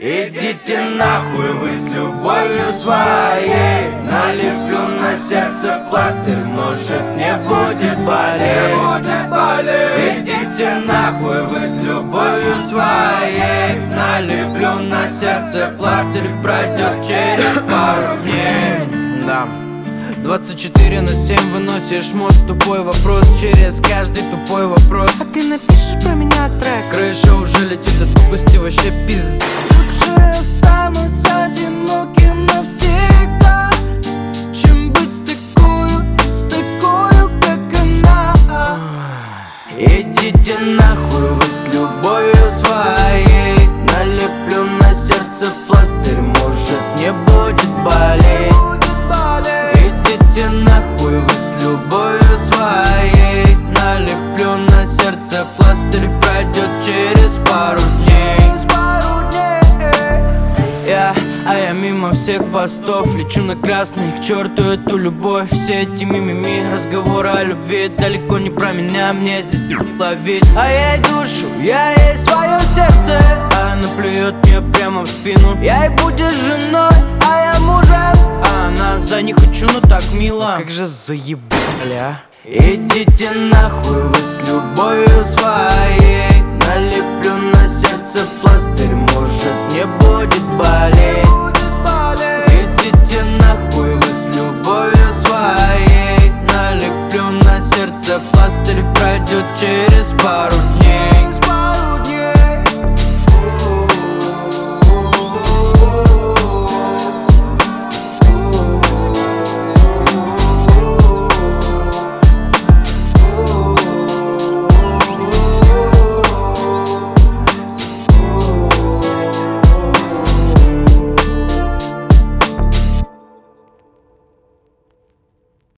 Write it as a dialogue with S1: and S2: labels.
S1: Идите нахуй вы с любовью своей. Налеплю на сердце пластырь, может не будет болеть. Идите нахуй вы с любовью своей. Налеплю на сердце пластырь, пройдет через пару дней. Да. 24/7 выносишь мозг, тупой вопрос через каждый тупой вопрос.
S2: А ты напишешь про меня трек?
S1: Крыша уже летит от тупости, вообще пизд.
S2: Лучше останусь одиноким навсегда, чем быть с такою, как она.
S1: Идите нахуй вы с любовью своей. Налеплю на сердце пластырь, может не будет болеть. Идите нахуй вы с любовью своей. Налеплю на сердце пластырь, пройдет через пару дней. Я мимо всех постов лечу на красный, к черту эту любовь. Все эти мимими разговоры о любви далеко не про меня, мне здесь не ловить. А я ей душу, я ей свое сердце, а она плюет мне прямо в спину. Я ей будешь женой, а я мужем, а она за не хочу, но так мило.
S2: Как же заебали, а?
S1: Идите нахуй вы с любовью своей. Налеплю на сердце пластырь,